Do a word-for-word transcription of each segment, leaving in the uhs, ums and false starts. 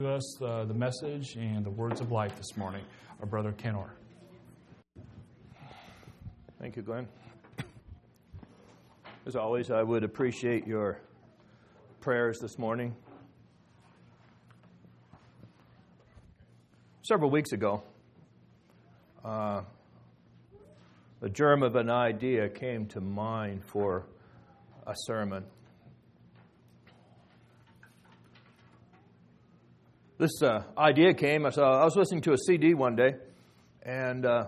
To us uh, the message and the words of life this morning, our brother Ken Orr. Thank you, Glenn. As always, I would appreciate your prayers this morning. Several weeks ago, uh, the germ of an idea came to mind for a sermon. This uh, idea came, as I was listening to a C D one day, and uh,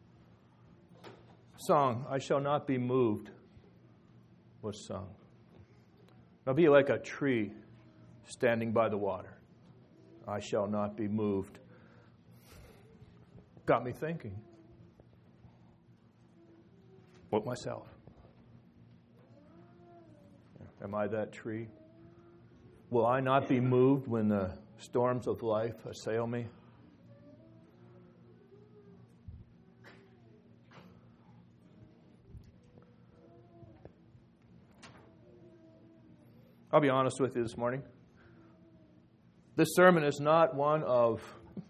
song, I Shall Not Be Moved, was sung. I'll be like a tree standing by the water. I shall not be moved. Got me thinking. What myself? Am I that tree? Will I not be moved when the storms of life assail me? I'll be honest with you this morning. This sermon is not one of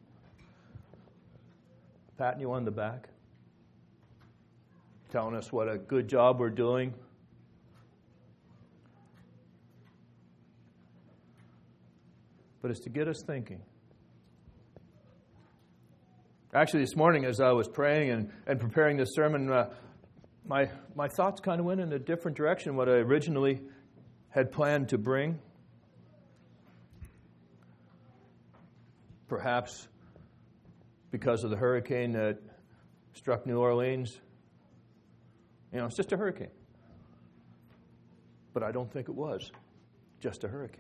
patting you on the back, telling us what a good job we're doing. But it's to get us thinking. Actually, this morning as I was praying and, and preparing this sermon, uh, my my thoughts kind of went in a different direction what I originally had planned to bring. Perhaps because of the hurricane that struck New Orleans. You know, it's just a hurricane. But I don't think it was just a hurricane.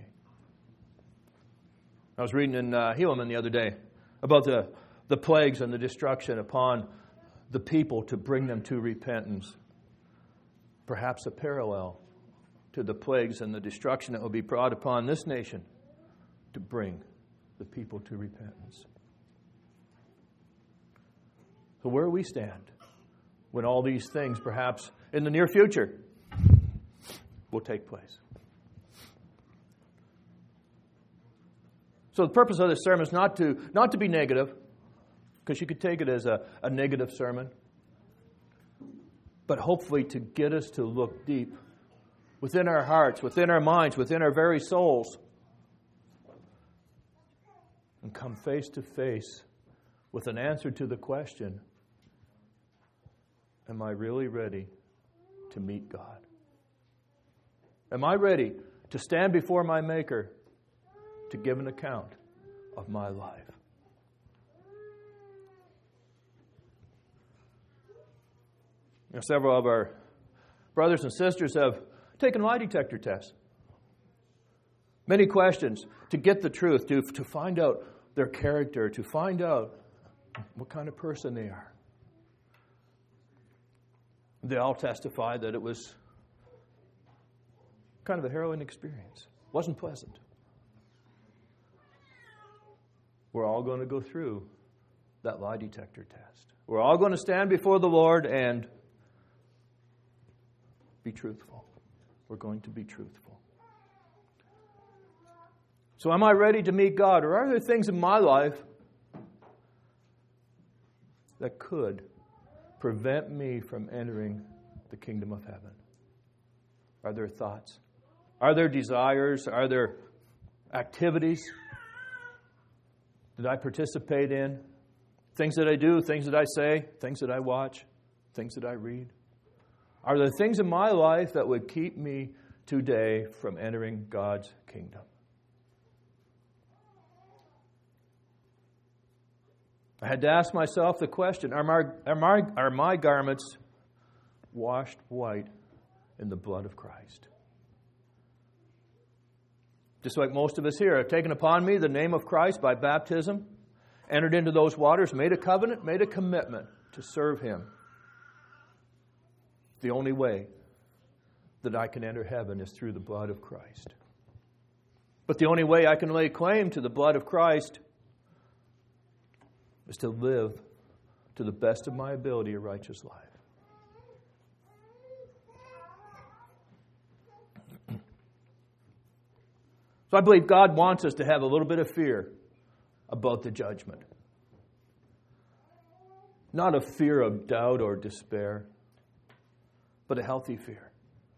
I was reading in uh, Helaman the other day about the, the plagues and the destruction upon the people to bring them to repentance. Perhaps a parallel to the plagues and the destruction that will be brought upon this nation to bring the people to repentance. So where we stand when all these things, perhaps in the near future, will take place. So the purpose of this sermon is not to not to be negative, because you could take it as a, a negative sermon, but hopefully to get us to look deep within our hearts, within our minds, within our very souls, and come face to face with an answer to the question, am I really ready to meet God? Am I ready to stand before my Maker to give an account of my life? You know, several of our brothers and sisters have taken lie detector tests. Many questions to get the truth, to, to find out their character, to find out what kind of person they are. They all testify that it was kind of a harrowing experience. It wasn't pleasant. We're all going to go through that lie detector test. We're all going to stand before the Lord and be truthful. We're going to be truthful. So am I ready to meet God? Or are there things in my life that could prevent me from entering the kingdom of heaven? Are there thoughts? Are there desires? Are there activities that I participate in? Things that I do, things that I say, things that I watch, things that I read? Are there things in my life that would keep me today from entering God's kingdom? I had to ask myself the question, are my, are my, are my garments washed white in the blood of Christ? Just like most of us here have taken upon me the name of Christ by baptism, entered into those waters, made a covenant, made a commitment to serve Him. The only way that I can enter heaven is through the blood of Christ. But the only way I can lay claim to the blood of Christ is to live to the best of my ability a righteous life. So I believe God wants us to have a little bit of fear about the judgment. Not a fear of doubt or despair, but a healthy fear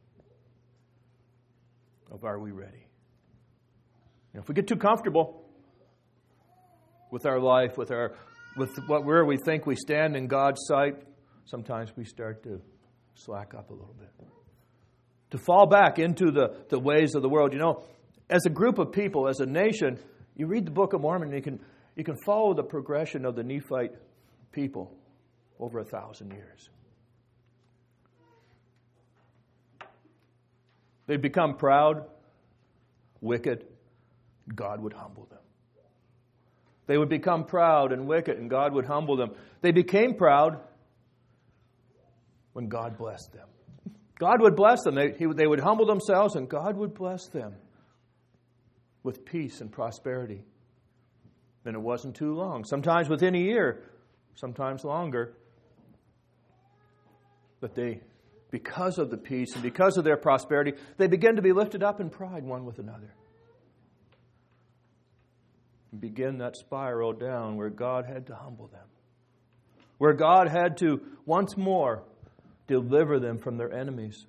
of, are we ready? And if we get too comfortable with our life, with our with what where we think we stand in God's sight, sometimes we start to slack up a little bit. To fall back into the, the ways of the world. You know, as a group of people, as a nation, you read the Book of Mormon and you can you can follow the progression of the Nephite people over a thousand years. They become proud, wicked. God would humble them. They would become proud and wicked, and God would humble them. They became proud when God blessed them. God would bless them. They, he, they would humble themselves, and God would bless them with peace and prosperity. And it wasn't too long. Sometimes within a year, sometimes longer. But they, because of the peace and because of their prosperity, they begin to be lifted up in pride one with another. And begin that spiral down where God had to humble them. Where God had to once more deliver them from their enemies.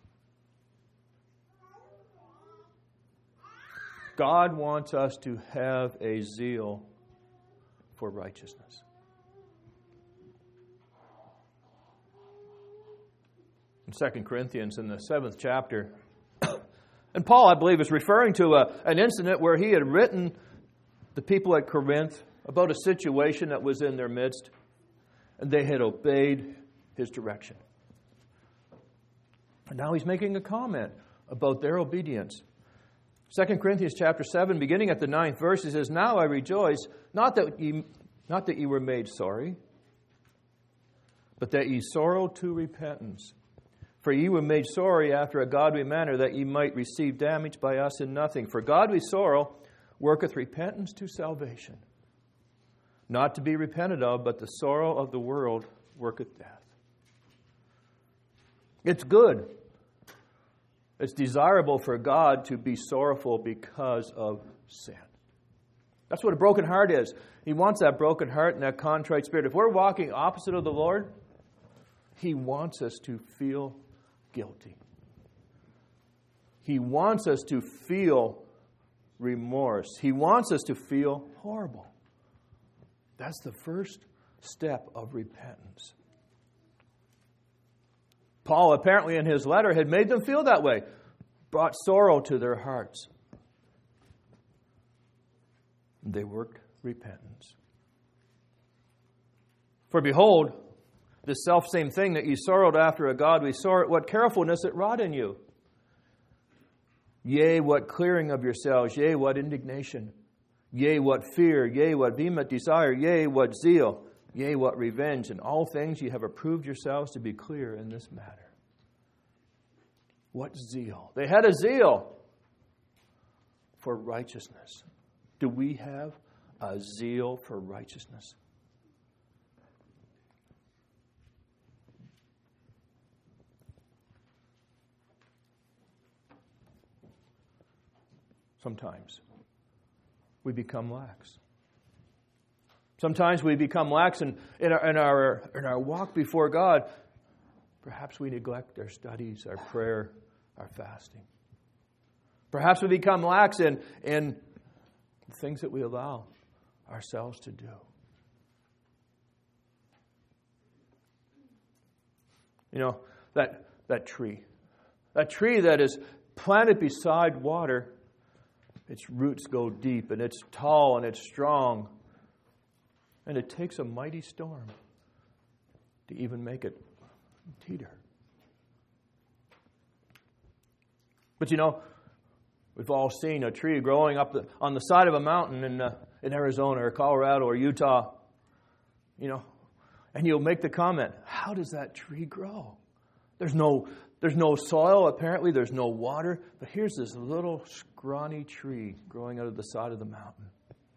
God wants us to have a zeal for righteousness. In Second Corinthians, in the seventh chapter, and Paul, I believe, is referring to a, an incident where he had written the people at Corinth about a situation that was in their midst, and they had obeyed his direction. And now he's making a comment about their obedience. Second Corinthians chapter seven, beginning at the ninth verse, he says, "Now I rejoice, not that ye, not that ye were made sorry, but that ye sorrow to repentance. For ye were made sorry after a godly manner, that ye might receive damage by us in nothing. For godly sorrow worketh repentance to salvation, not to be repented of, but the sorrow of the world worketh death." It's good. It's desirable for God to be sorrowful because of sin. That's what a broken heart is. He wants that broken heart and that contrite spirit. If we're walking opposite of the Lord, He wants us to feel guilty. He wants us to feel remorse. He wants us to feel horrible. That's the first step of repentance. Paul, apparently in his letter, had made them feel that way, brought sorrow to their hearts. They worked repentance. For behold, this self-same thing that ye sorrowed after a godly sort, what carefulness it wrought in you. Yea, what clearing of yourselves, yea, what indignation, yea, what fear, yea, what vehement desire, yea, what zeal, yea, what revenge. In all things ye have approved yourselves to be clear in this matter. What zeal? They had a zeal for righteousness. Do we have a zeal for righteousness? Sometimes we become lax. Sometimes we become lax in, in, our, in, our, in our walk before God. Perhaps we neglect our studies, our prayer, our fasting. Perhaps we become lax in, in the things that we allow ourselves to do. You know, that, that tree. That tree that is planted beside water, its roots go deep, and it's tall, and it's strong. And it takes a mighty storm to even make it teeter. But you know, we've all seen a tree growing up the, on the side of a mountain in, uh, in Arizona or Colorado or Utah. You know, and you'll make the comment, how does that tree grow? There's no There's no soil, apparently. There's no water. But here's this little scrawny tree growing out of the side of the mountain.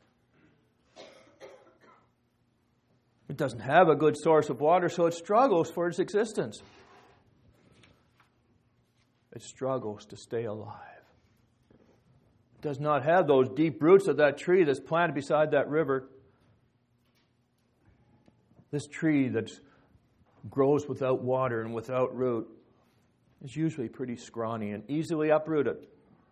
It doesn't have a good source of water, so it struggles for its existence. It struggles to stay alive. does not have those deep roots of that tree that's planted beside that river. This tree that grows without water and without root is usually pretty scrawny and easily uprooted.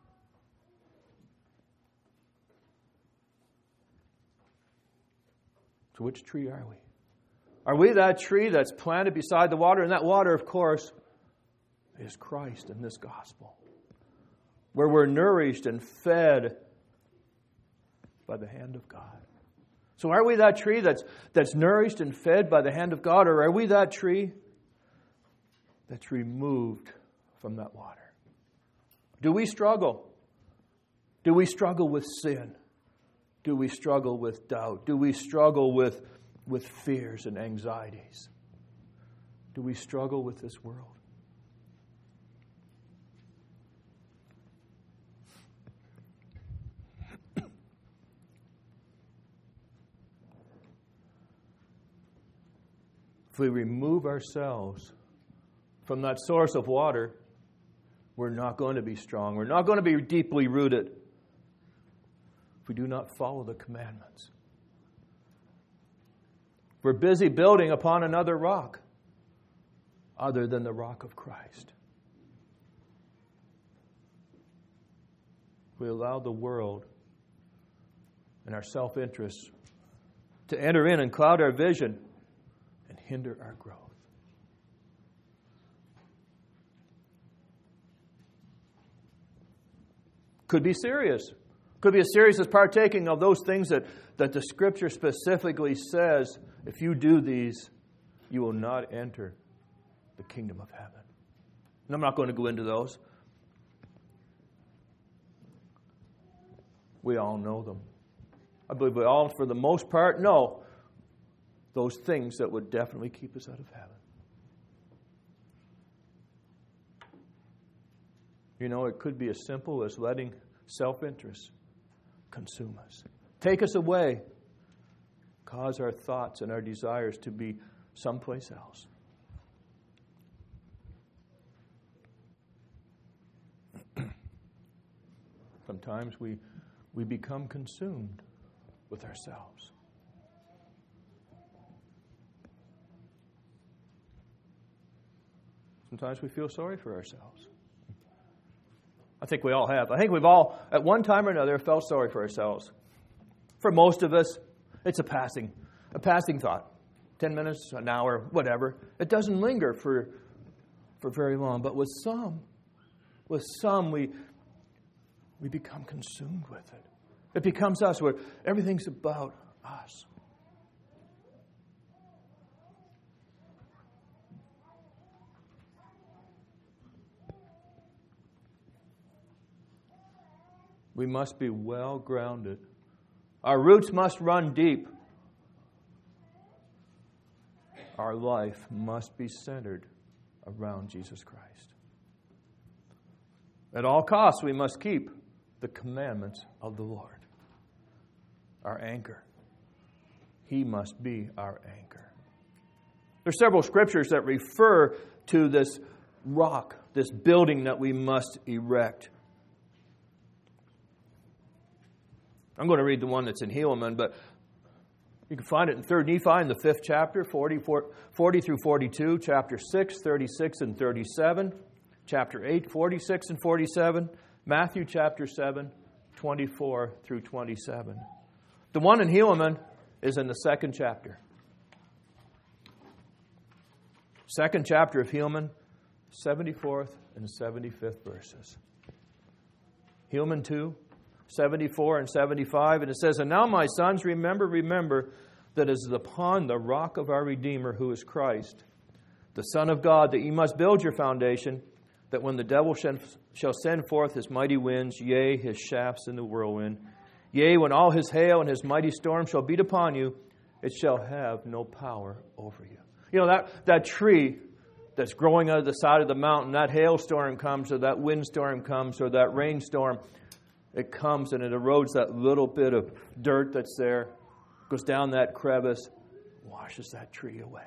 So which tree are we? Are we that tree that's planted beside the water? And that water, of course, is Christ and this gospel, where we're nourished and fed by the hand of God. So are we that tree that's, that's nourished and fed by the hand of God, or are we that tree that's removed from that water? Do we struggle? Do we struggle with sin? Do we struggle with doubt? Do we struggle with, with fears and anxieties? Do we struggle with this world? If we remove ourselves from that source of water, we're not going to be strong. We're not going to be deeply rooted if we do not follow the commandments. We're busy building upon another rock other than the rock of Christ. We allow the world and our self-interest to enter in and cloud our vision and hinder our growth. Could be serious. Could be as serious as partaking of those things that, that the Scripture specifically says, if you do these, you will not enter the kingdom of heaven. And I'm not going to go into those. We all know them. I believe we all, for the most part, know those things that would definitely keep us out of heaven. You know, it could be as simple as letting self-interest consume us, take us away, cause our thoughts and our desires to be someplace else. Sometimes we, we become consumed with ourselves. Sometimes we feel sorry for ourselves. I think we all have. I think we've all, at one time or another, felt sorry for ourselves. For most of us, it's a passing, a passing thought. Ten minutes, an hour, whatever. It doesn't linger for, for very long. But with some, with some, we, we become consumed with it. It becomes us, where everything's about us. We must be well grounded. Our roots must run deep. Our life must be centered around Jesus Christ. At all costs, we must keep the commandments of the Lord. Our anchor. He must be our anchor. There are several scriptures that refer to this rock, this building that we must erect. I'm going to read the one that's in Helaman, but you can find it in Third Nephi in the fifth chapter, forty, forty through forty-two, chapter six, thirty-six and thirty-seven, chapter eight, forty-six and forty-seven, Matthew chapter seven, twenty-four through twenty-seven. The one in Helaman is in the second chapter. Second chapter of Helaman, seventy-fourth and seventy-fifth verses. Helaman two, seventy-four and seventy-five, and it says, "And now, my sons, remember, remember that it is upon the rock of our Redeemer, who is Christ, the Son of God, that ye must build your foundation, that when the devil shall send forth his mighty winds, yea, his shafts in the whirlwind, yea, when all his hail and his mighty storm shall beat upon you, it shall have no power over you." You know, that, that tree that's growing out of the side of the mountain, that hailstorm comes, or that windstorm comes, or that rainstorm, it comes and it erodes that little bit of dirt that's there, goes down that crevice, washes that tree away.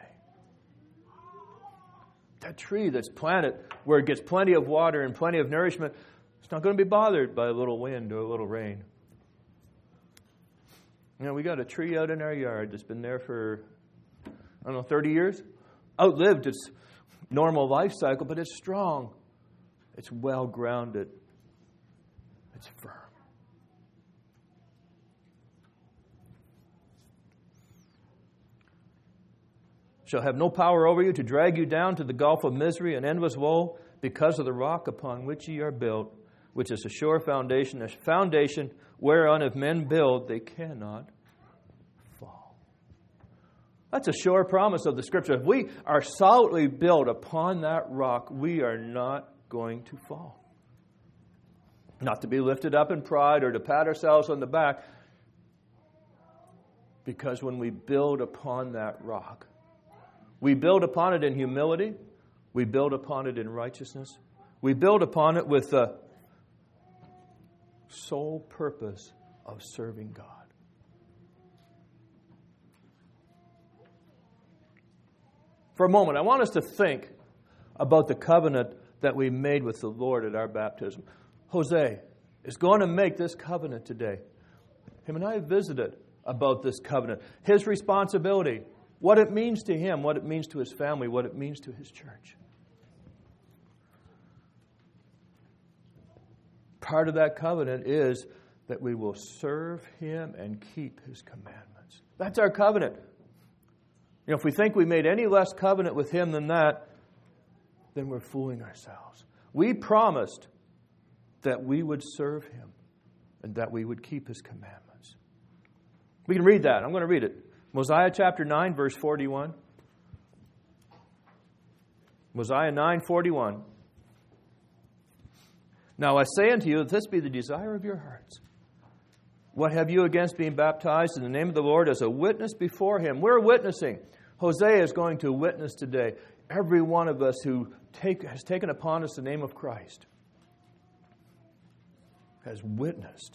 That tree that's planted where it gets plenty of water and plenty of nourishment, It's not going to be bothered by a little wind or a little rain. You know, we got a tree out in our yard that's been there for, I don't know, thirty years. Outlived its normal life cycle, but it's strong. It's well grounded. It's firm. Shall have no power over you to drag you down to the gulf of misery and endless woe, because of the rock upon which ye are built, which is a sure foundation, a foundation whereon if men build, they cannot fall. That's a sure promise of the Scripture. If we are solidly built upon that rock, we are not going to fall. Not to be lifted up in pride or to pat ourselves on the back, because when we build upon that rock, we build upon it in humility. We build upon it in righteousness. We build upon it with the sole purpose of serving God. For a moment, I want us to think about the covenant that we made with the Lord at our baptism. Jose is going to make this covenant today. Him and I have visited about this covenant. His responsibility. What it means to him, what it means to his family, what it means to his church. Part of that covenant is that we will serve him and keep his commandments. That's our covenant. You know, if we think we made any less covenant with him than that, then we're fooling ourselves. We promised that we would serve him and that we would keep his commandments. We can read that. I'm going to read it. Mosiah chapter nine, verse forty-one. Mosiah nine, forty-one. Now I say unto you, that this be the desire of your hearts. What have you against being baptized in the name of the Lord as a witness before him? We're witnessing. Hosea is going to witness today. Every one of us who take, has taken upon us the name of Christ has witnessed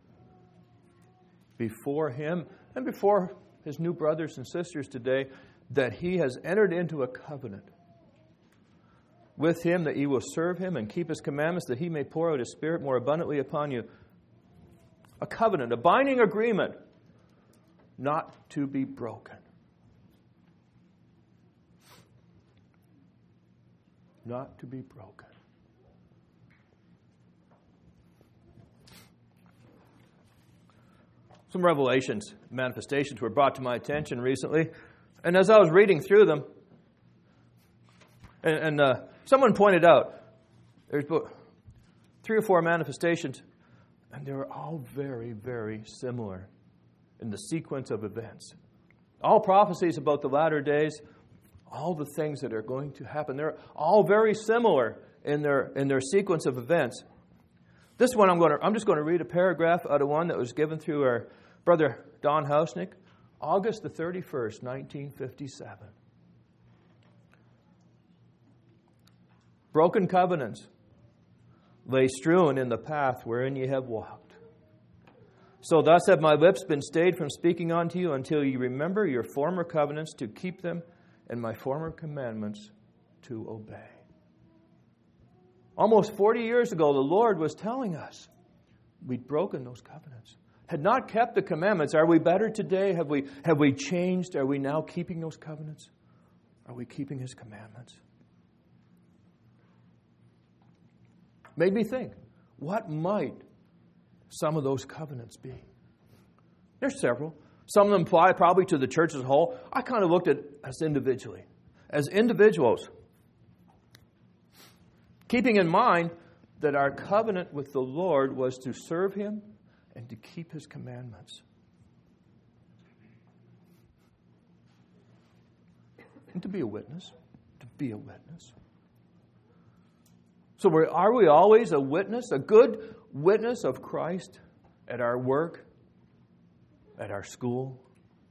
before him and before his new brothers and sisters today that he has entered into a covenant with him, that ye will serve him and keep his commandments, that he may pour out his Spirit more abundantly upon you. A covenant, a binding agreement, not to be broken. Not to be broken. Some revelations, manifestations were brought to my attention recently. And as I was reading through them, and, and uh, someone pointed out, there's three or four manifestations, and they were all very, very similar in the sequence of events. All prophecies about the latter days, all the things that are going to happen, they're all very similar in their in their sequence of events. This one, I'm going to, I'm just going to read a paragraph out of one that was given through our brother Don Hausnick, August the thirty-first, nineteen fifty-seven. Broken covenants lay strewn in the path wherein ye have walked. So thus have my lips been stayed from speaking unto you until ye remember your former covenants to keep them and my former commandments to obey. Almost forty years ago, the Lord was telling us we'd broken those covenants. Had not kept the commandments. Are we better today? Have we, have we changed? Are we now keeping those covenants? Are we keeping his commandments? Made me think, what might some of those covenants be? There's several. Some of them apply probably to the church as a whole. I kind of looked at it as individually. As individuals, keeping in mind that our covenant with the Lord was to serve him and to keep his commandments. And to be a witness. To be a witness. So we're, are we always a witness, a good witness of Christ at our work, at our school,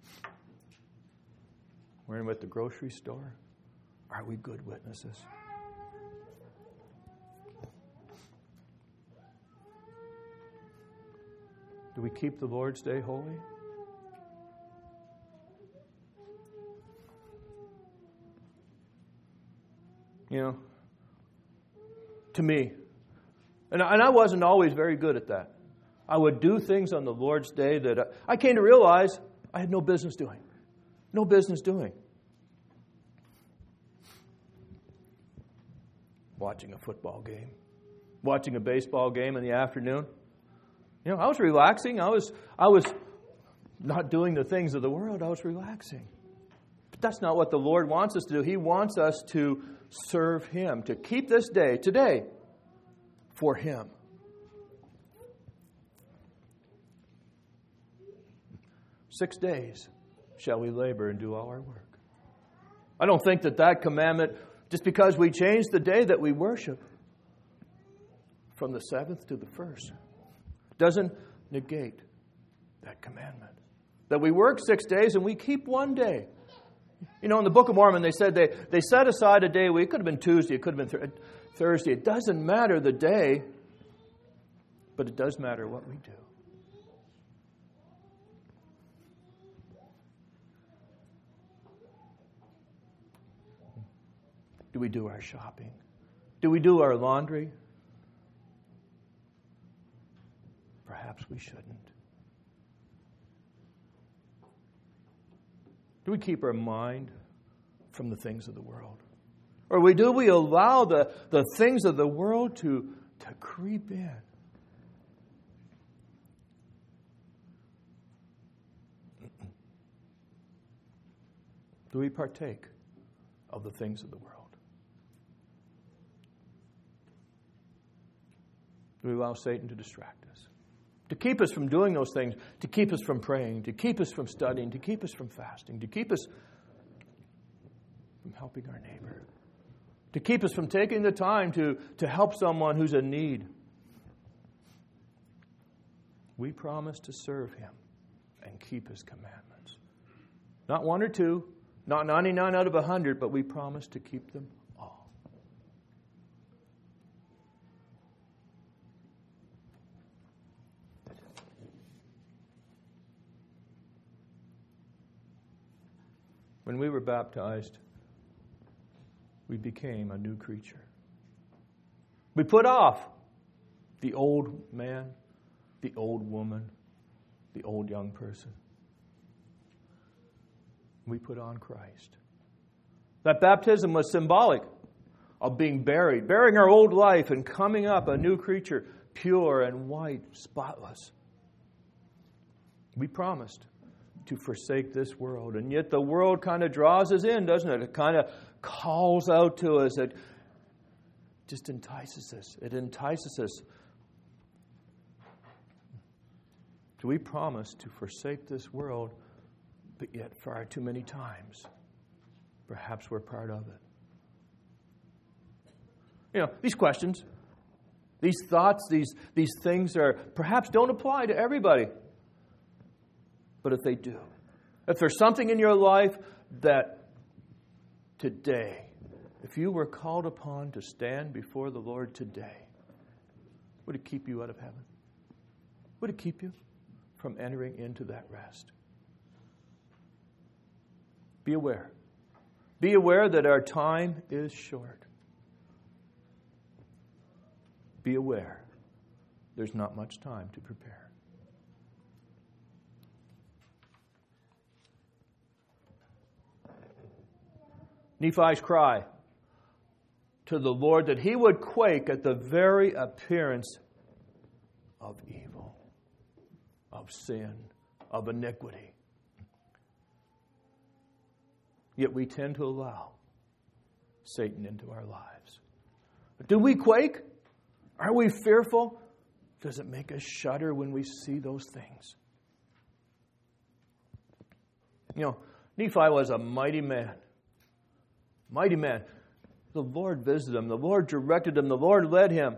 we're at the grocery store? Are we good witnesses? Do we keep the Lord's Day holy? You know, to me, And I, and I wasn't always very good at that. I would do things on the Lord's day that I, I came to realize I had no business doing. No business doing. Watching a football game. Watching a baseball game in the afternoon. You know, I was relaxing. I was, I was not doing the things of the world. I was relaxing. But that's not what the Lord wants us to do. He wants us to serve Him, to keep this day, today, for Him. Six days shall we labor and do all our work. I don't think that that commandment, just because we changed the day that we worship from the seventh to the first, doesn't negate that commandment. That we work six days and we keep one day. You know, in the Book of Mormon, they said they, they set aside a day a week. It could have been Tuesday, it could have been th- Thursday. It doesn't matter the day, but it does matter what we do. Do we do our shopping? Do we do our laundry? Perhaps we shouldn't. Do we keep our mind from the things of the world? Or we, do we allow the, the things of the world to, to creep in? Do we partake of the things of the world? Do we allow Satan to distract us? To keep us from doing those things, to keep us from praying, to keep us from studying, to keep us from fasting, to keep us from helping our neighbor, to keep us from taking the time to, to help someone who's in need. We promise to serve Him and keep His commandments. Not one or two, not ninety-nine out of one hundred, but we promise to keep them all. When we were baptized, we became a new creature. We put off the old man, the old woman, the old young person. We put on Christ. That baptism was symbolic of being buried, burying our old life and coming up a new creature, pure and white, spotless. We promised to forsake this world. And yet the world kind of draws us in, doesn't it? It kind of calls out to us. It just entices us. It entices us. Do we promise to forsake this world, but yet far too many times, perhaps we're part of it? You know, these questions, these thoughts, these, these things are perhaps don't apply to everybody. But if they do, if there's something in your life that today, if you were called upon to stand before the Lord today, would it keep you out of heaven? Would it keep you from entering into that rest? Be aware. Be aware that our time is short. Be aware there's not much time to prepare. Nephi's cry to the Lord that he would quake at the very appearance of evil, of sin, of iniquity. Yet we tend to allow Satan into our lives. Do we quake? Are we fearful? Does it make us shudder when we see those things? You know, Nephi was a mighty man. Mighty man. The Lord visited him. The Lord directed him. The Lord led him.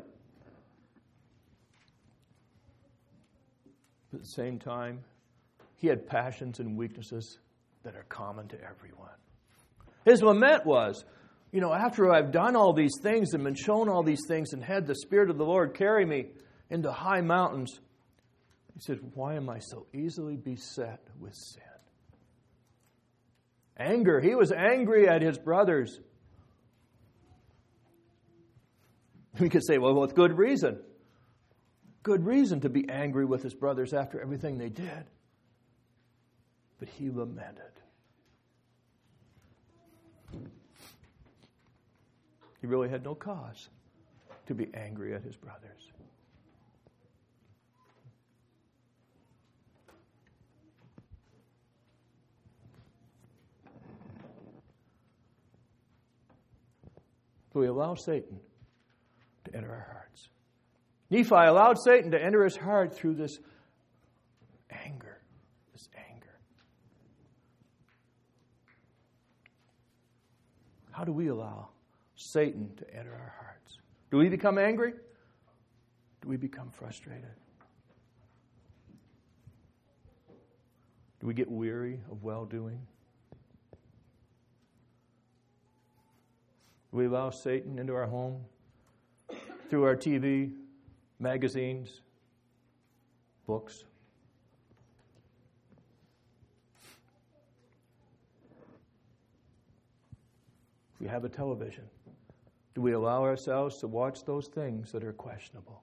But at the same time, he had passions and weaknesses that are common to everyone. His lament was, you know, after I've done all these things and been shown all these things and had the Spirit of the Lord carry me into high mountains, he said, why am I so easily beset with sin? Anger. He was angry at his brothers. We could say, well, with good reason. good reason to be angry with his brothers after everything they did. But he lamented. He really had no cause to be angry at his brothers. So we allow Satan to enter our hearts. Nephi allowed Satan to enter his heart through this anger. This anger. How do we allow Satan to enter our hearts? Do we become angry? Do we become frustrated? Do we get weary of well-doing? Do we allow Satan into our home through our T V, magazines, books? If we have a television, do we allow ourselves to watch those things that are questionable?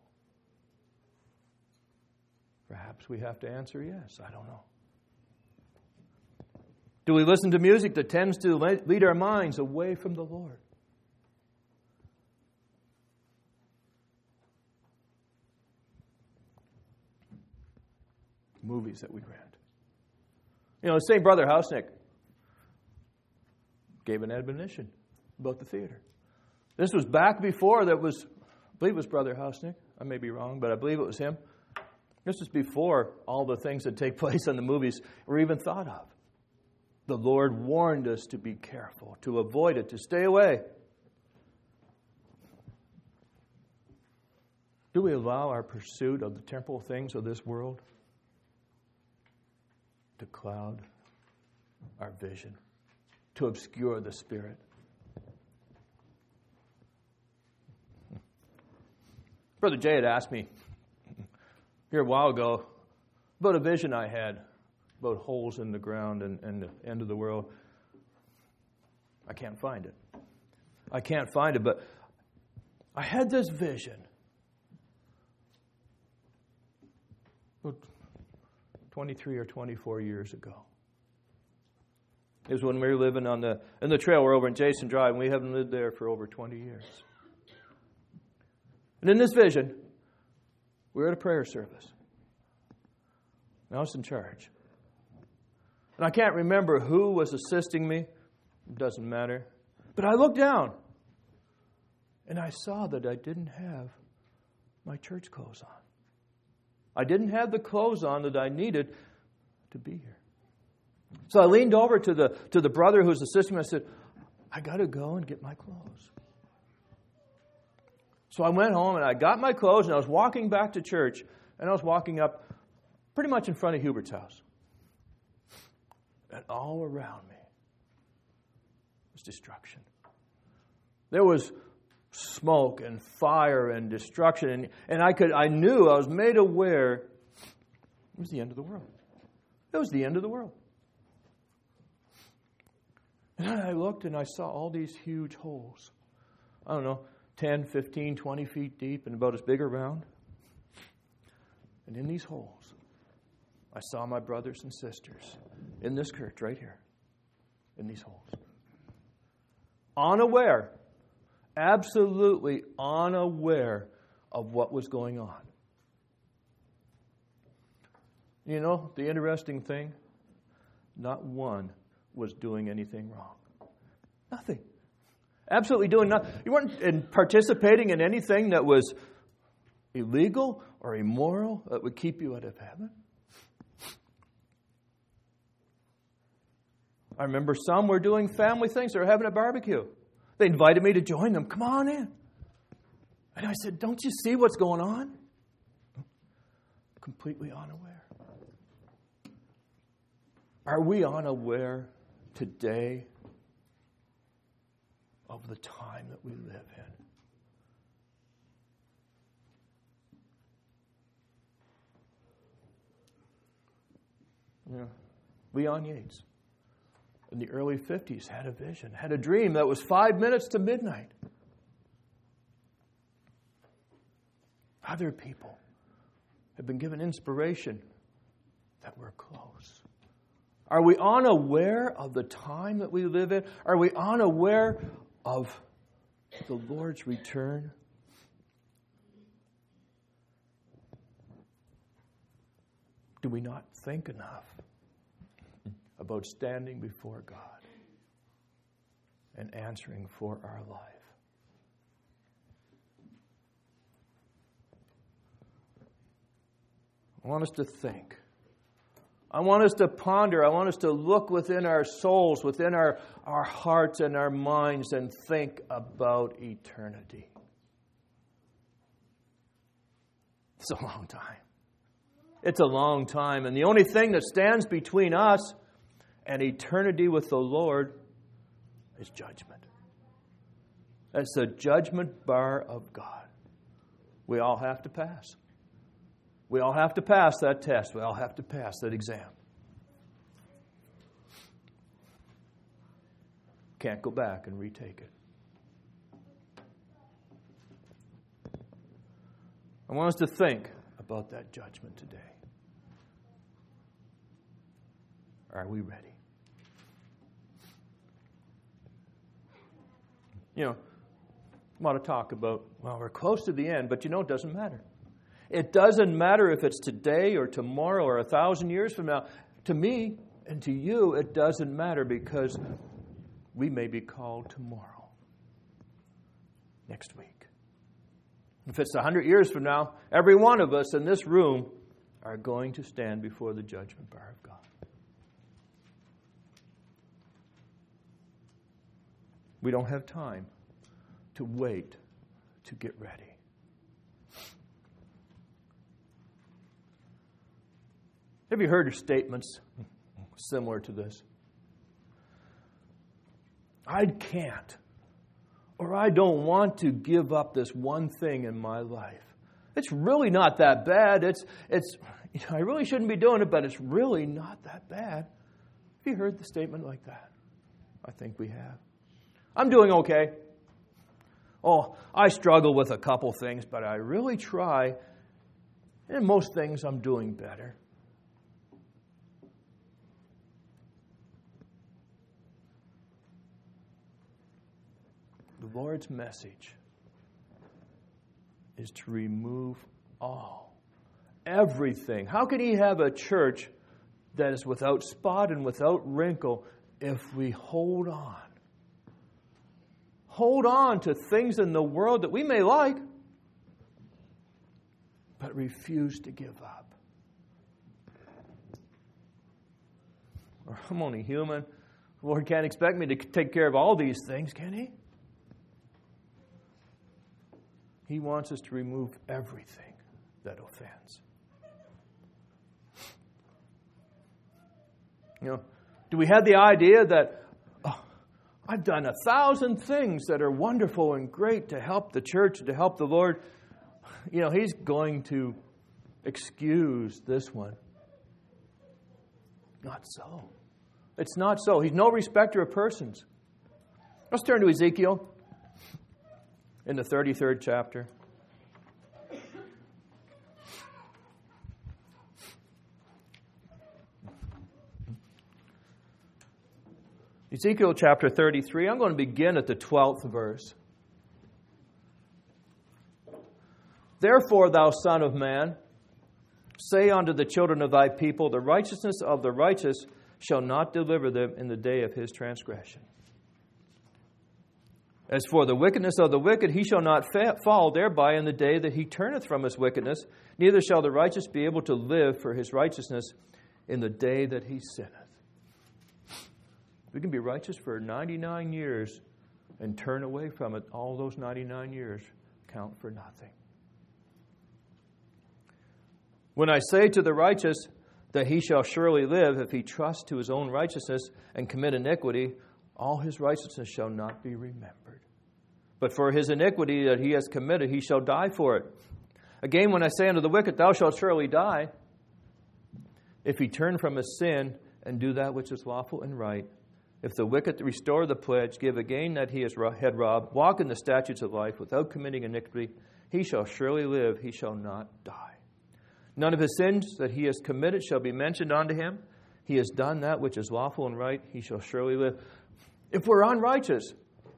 Perhaps we have to answer yes. I don't know. Do we listen to music that tends to lead our minds away from the Lord? Movies that we rent. You know, Saint Brother Hausnick gave an admonition about the theater. This was back before that was, I believe it was Brother Hausnick. I may be wrong, but I believe it was him. This was before all the things that take place in the movies were even thought of. The Lord warned us to be careful, to avoid it, to stay away. Do we allow our pursuit of the temporal things of this world to cloud our vision, to obscure the Spirit? Brother Jay had asked me here a while ago about a vision I had about holes in the ground and, and the end of the world. I can't find it. I can't find it, but I had this vision about twenty-three or twenty-four years ago. It was when we were living on the in the trail. We're over in Jason Drive, and we haven't lived there for over twenty years. And in this vision, we were at a prayer service. And I was in charge. And I can't remember who was assisting me. It doesn't matter. But I looked down, and I saw that I didn't have my church clothes on. I didn't have the clothes on that I needed to be here. So I leaned over to the to the brother who was assisting me. I said, I got to go and get my clothes. So I went home and I got my clothes and I was walking back to church, and I was walking up pretty much in front of Hubert's house. And all around me was destruction. There was smoke and fire and destruction, and, and I could I knew, I was made aware it was the end of the world. It was the end of the world. And then I looked and I saw all these huge holes. I don't know, ten, fifteen, twenty feet deep and about as big around. And in these holes, I saw my brothers and sisters in this church right here, in these holes. Unaware, absolutely unaware of what was going on. You know, the interesting thing, not one was doing anything wrong. Nothing. Absolutely doing nothing. You weren't in participating in anything that was illegal or immoral that would keep you out of heaven. I remember some were doing family things. They were having a barbecue. They invited me to join them. Come on in. And I said, don't you see what's going on? Completely unaware. Are we unaware today of the time that we live in? Yeah. Leon Yates, in the early fifties, had a vision, had a dream that was five minutes to midnight. Other people have been given inspiration that we're close? Are we unaware of the time that we live in? Are we unaware of the Lord's return? Do we not think enough about standing before God and answering for our life? I want us to think. I want us to ponder. I want us to look within our souls, within our, our hearts and our minds, and think about eternity. It's a long time. It's a long time. And the only thing that stands between us and eternity with the Lord is judgment. That's the judgment bar of God. We all have to pass. We all have to pass that test. We all have to pass that exam. Can't go back and retake it. I want us to think about that judgment today. Are we ready? You know, I want to talk about, well, we're close to the end, but you know, it doesn't matter. It doesn't matter if it's today or tomorrow or a thousand years from now. To me and to you, it doesn't matter because we may be called tomorrow, next week. If it's a hundred years from now, every one of us in this room are going to stand before the judgment bar of God. We don't have time to wait to get ready. Have you heard of statements similar to this? I can't, or I don't want to give up this one thing in my life. It's really not that bad. It's, it's, you know, I really shouldn't be doing it, but it's really not that bad. Have you heard the statement like that? I think we have. I'm doing okay. Oh, I struggle with a couple things, but I really try. In most things, I'm doing better. The Lord's message is to remove all, everything. How can He have a church that is without spot and without wrinkle if we hold on? Hold on to things in the world that we may like, but refuse to give up. Or I'm only human. The Lord can't expect me to take care of all these things, can He? He wants us to remove everything that offends. You know, do we have the idea that oh, I've done a thousand things that are wonderful and great to help the church, to help the Lord? You know, He's going to excuse this one. Not so. It's not so. He's no respecter of persons. Let's turn to Ezekiel. In the thirty-third chapter. Ezekiel chapter thirty-three, I'm going to begin at the twelfth verse. Therefore, thou son of man, say unto the children of thy people, the righteousness of the righteous shall not deliver them in the day of his transgression. As for the wickedness of the wicked, he shall not fa- fall thereby in the day that he turneth from his wickedness, neither shall the righteous be able to live for his righteousness in the day that he sinneth. We can be righteous for ninety-nine years and turn away from it. All those ninety-nine years count for nothing. When I say to the righteous that he shall surely live, if he trust to his own righteousness and commit iniquity, all his righteousness shall not be remembered. But for his iniquity that he has committed, he shall die for it. Again, when I say unto the wicked, thou shalt surely die, if he turn from his sin and do that which is lawful and right, if the wicked restore the pledge, give again that he has had robbed, walk in the statutes of life without committing iniquity, he shall surely live, he shall not die. None of his sins that he has committed shall be mentioned unto him. He has done that which is lawful and right. He shall surely live. If we're unrighteous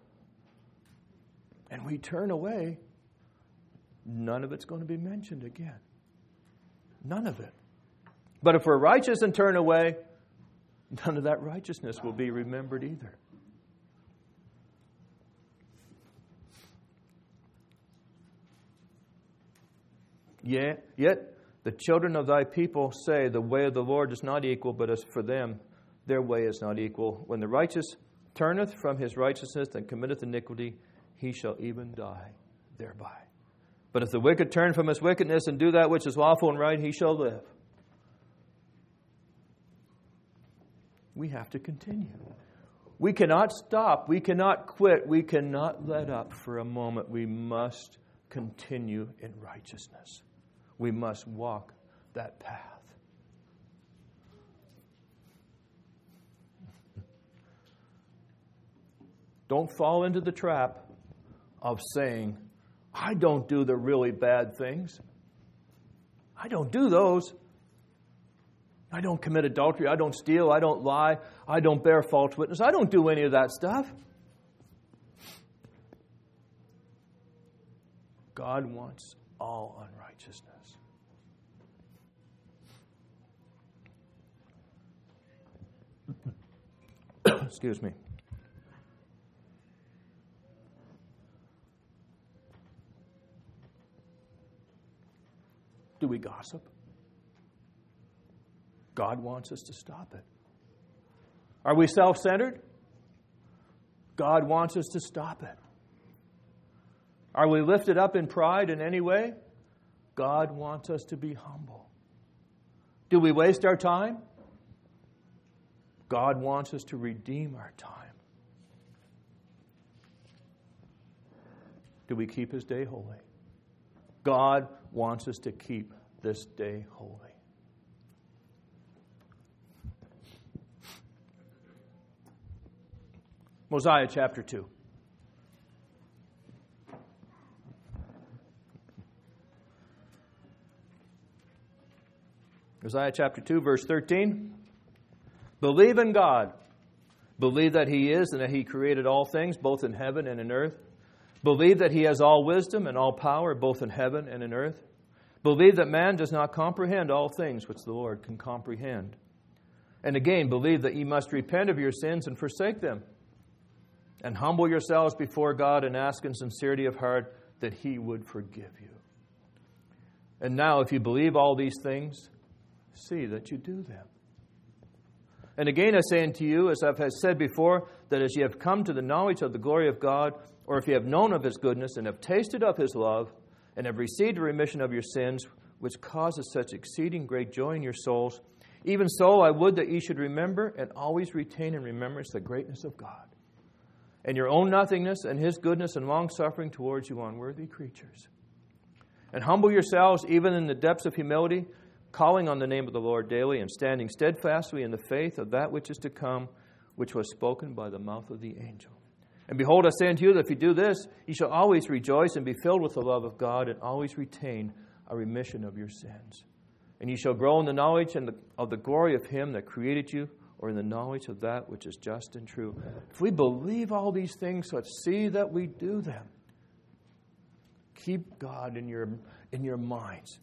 and we turn away, none of it's going to be mentioned again. None of it. But if we're righteous and turn away, none of that righteousness will be remembered either. Yet, yet the children of thy people say, the way of the Lord is not equal, but as for them, their way is not equal. When the righteous turneth from his righteousness and committeth iniquity, he shall even die thereby. But if the wicked turn from his wickedness and do that which is lawful and right, he shall live. We have to continue. We cannot stop. We cannot quit. We cannot let up for a moment. We must continue in righteousness. We must walk that path. Don't fall into the trap of saying, I don't do the really bad things. I don't do those. I don't commit adultery. I don't steal. I don't lie. I don't bear false witness. I don't do any of that stuff. God wants all unrighteousness. Excuse me. Do we gossip? God wants us to stop it. Are we self-centered? God wants us to stop it. Are we lifted up in pride in any way? God wants us to be humble. Do we waste our time? God wants us to redeem our time. Do we keep His day holy? God wants us to keep this day holy. Mosiah chapter two. Mosiah chapter two, verse thirteen. Believe in God. Believe that He is and that He created all things, both in heaven and in earth. Believe that He has all wisdom and all power, both in heaven and in earth. Believe that man does not comprehend all things which the Lord can comprehend. And again, believe that ye must repent of your sins and forsake them, and humble yourselves before God and ask in sincerity of heart that He would forgive you. And now, if you believe all these things, see that you do them. And again I say unto you, as I've said before, that as ye have come to the knowledge of the glory of God, or if ye have known of His goodness and have tasted of His love, and have received a remission of your sins, which causes such exceeding great joy in your souls, even so I would that ye should remember and always retain in remembrance the greatness of God, and your own nothingness, and His goodness and long-suffering towards you unworthy creatures. And humble yourselves even in the depths of humility, calling on the name of the Lord daily, and standing steadfastly in the faith of that which is to come, which was spoken by the mouth of the angel. And behold, I say unto you that if you do this, ye shall always rejoice and be filled with the love of God, and always retain a remission of your sins. And ye shall grow in the knowledge and the, of the glory of Him that created you, or in the knowledge of that which is just and true. If we believe all these things, let's see that we do them. Keep God in your, in your minds.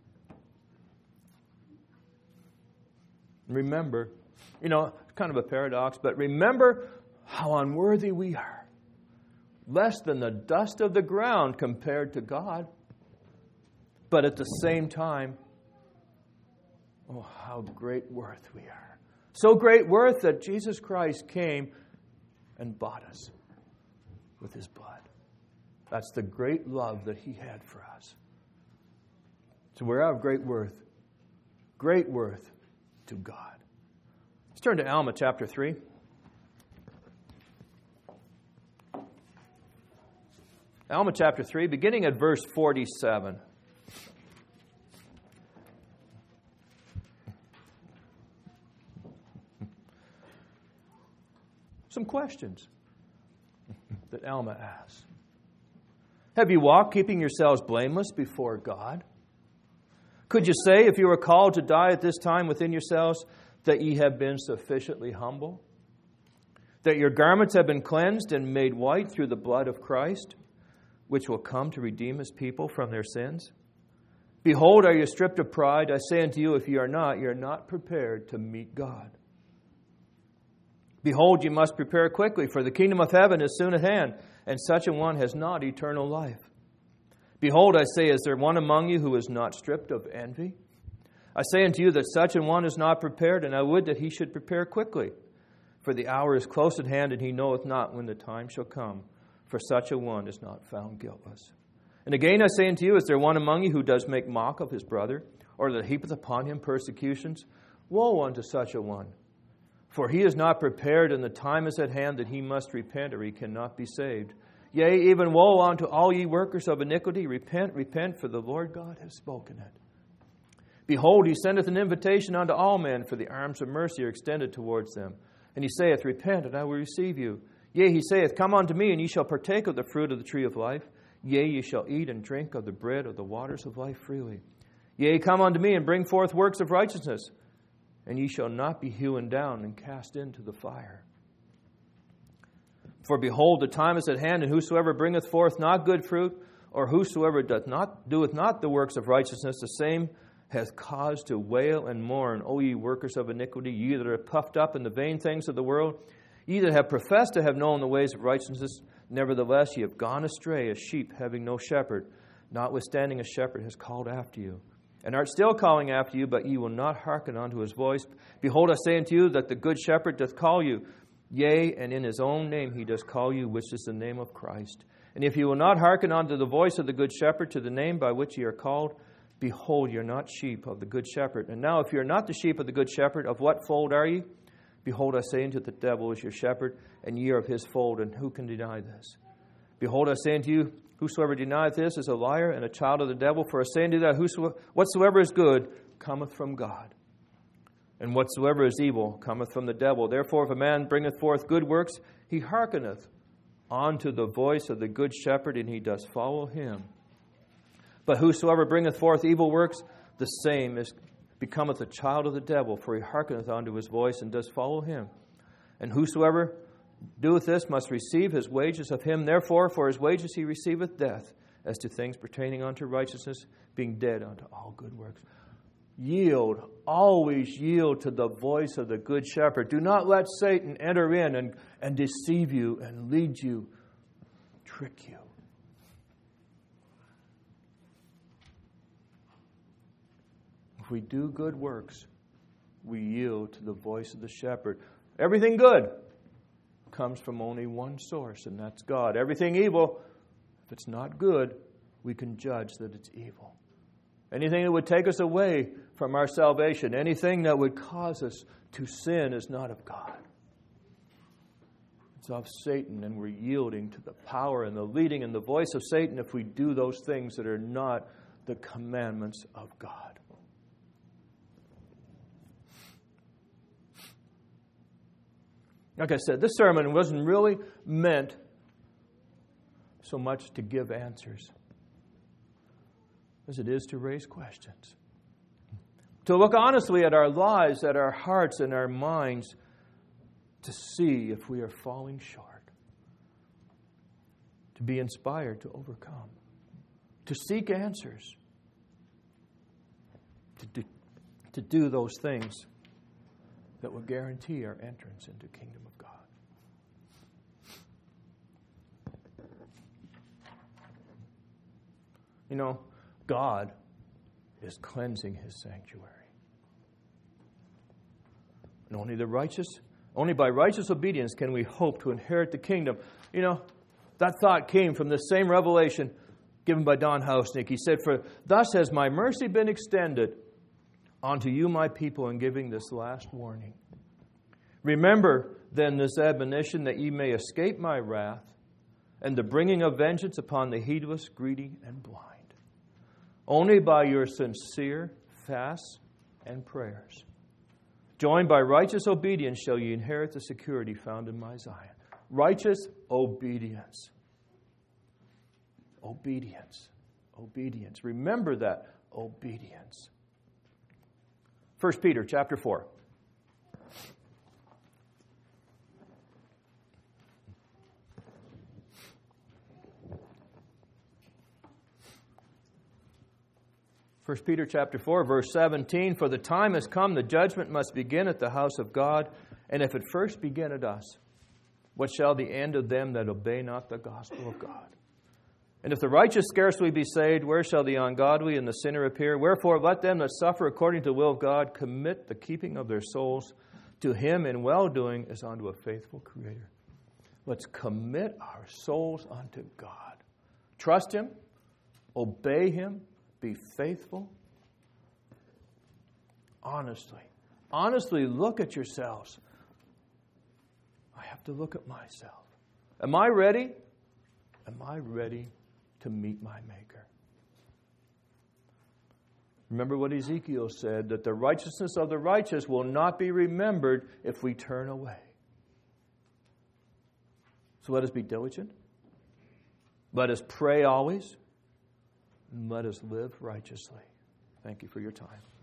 Remember, you know, it's kind of a paradox, but remember how unworthy we are. Less than the dust of the ground compared to God. But at the same time, oh, how great worth we are. So great worth that Jesus Christ came and bought us with His blood. That's the great love that He had for us. So we're of great worth. Great worth to God. Let's turn to Alma chapter three. Alma chapter three, beginning at verse forty-seven. Some questions that Alma asks. Have you walked keeping yourselves blameless before God? Could you say, if you were called to die at this time within yourselves, that ye have been sufficiently humble? That your garments have been cleansed and made white through the blood of Christ, which will come to redeem His people from their sins? Behold, are you stripped of pride? I say unto you, if you are not, you are not prepared to meet God. Behold, you must prepare quickly, for the kingdom of heaven is soon at hand, and such a one has not eternal life. Behold, I say, is there one among you who is not stripped of envy? I say unto you that such an one is not prepared, and I would that he should prepare quickly. For the hour is close at hand, and he knoweth not when the time shall come. For such a one is not found guiltless. And again I say unto you, is there one among you who does make mock of his brother, or that heapeth upon him persecutions? Woe unto such a one! For he is not prepared, and the time is at hand that he must repent, or he cannot be saved. Yea, even woe unto all ye workers of iniquity! Repent, repent, for the Lord God hath spoken it. Behold, he sendeth an invitation unto all men, for the arms of mercy are extended towards them. And he saith, repent, and I will receive you. Yea, he saith, come unto me, and ye shall partake of the fruit of the tree of life. Yea, ye shall eat and drink of the bread of the waters of life freely. Yea, come unto me, and bring forth works of righteousness, and ye shall not be hewn down and cast into the fire. For behold, the time is at hand, and whosoever bringeth forth not good fruit, or whosoever doth not doeth not the works of righteousness, the same hath cause to wail and mourn. O ye workers of iniquity, ye that are puffed up in the vain things of the world, ye that have professed to have known the ways of righteousness, nevertheless ye have gone astray as sheep having no shepherd. Notwithstanding a shepherd has called after you, and art still calling after you, but ye will not hearken unto his voice. Behold, I say unto you that the good shepherd doth call you, yea, and in his own name he does call you, which is the name of Christ. And if ye will not hearken unto the voice of the good shepherd, to the name by which ye are called, behold, ye are not sheep of the good shepherd. And now if ye are not the sheep of the good shepherd, of what fold are ye? Behold, I say unto the devil is your shepherd, and ye are of his fold, and who can deny this? Behold, I say unto you, whosoever denieth this is a liar and a child of the devil. For I say unto you that whosoever, whatsoever is good cometh from God, and whatsoever is evil cometh from the devil. Therefore, if a man bringeth forth good works, he hearkeneth unto the voice of the good shepherd, and he does follow him. But whosoever bringeth forth evil works, the same is becometh a child of the devil, for he hearkeneth unto his voice, and does follow him. And whosoever doeth this must receive his wages of him. Therefore, for his wages he receiveth death, as to things pertaining unto righteousness, being dead unto all good works. Yield, always yield to the voice of the good shepherd. Do not let Satan enter in and, and deceive you and lead you, trick you. If we do good works, we yield to the voice of the shepherd. Everything good comes from only one source, and that's God. Everything evil, if it's not good, we can judge that it's evil. Anything that would take us away from our salvation, anything that would cause us to sin is not of God. It's of Satan, and we're yielding to the power and the leading and the voice of Satan if we do those things that are not the commandments of God. Like I said, this sermon wasn't really meant so much to give answers as it is to raise questions. To look honestly at our lives, at our hearts and our minds, to see if we are falling short. To be inspired to overcome. To seek answers. To do, to do those things that will guarantee our entrance into the kingdom of God. You know, God is cleansing His sanctuary. And only the righteous, only by righteous obedience can we hope to inherit the kingdom. You know, that thought came from the same revelation given by Don Hausnick. He said, for thus has my mercy been extended unto you, my people, in giving this last warning. Remember then this admonition, that ye may escape my wrath and the bringing of vengeance upon the heedless, greedy, and blind. Only by your sincere fasts and prayers, joined by righteous obedience, shall ye inherit the security found in my Zion. Righteous obedience. Obedience. Obedience. Remember that. Obedience. First Peter chapter four. First Peter chapter four, verse seventeen, for the time has come, the judgment must begin at the house of God, and if it first begin at us, what shall the end of them that obey not the gospel of God? And if the righteous scarcely be saved, where shall the ungodly and the sinner appear? Wherefore let them that suffer according to the will of God commit the keeping of their souls to Him in well-doing as unto a faithful Creator. Let's commit our souls unto God. Trust Him, obey Him, be faithful. Honestly, honestly look at yourselves. I have to look at myself. Am I ready? Am I ready to meet my Maker? Remember what Ezekiel said, that the righteousness of the righteous will not be remembered if we turn away. So let us be diligent. Let us pray always. And let us live righteously. Thank you for your time.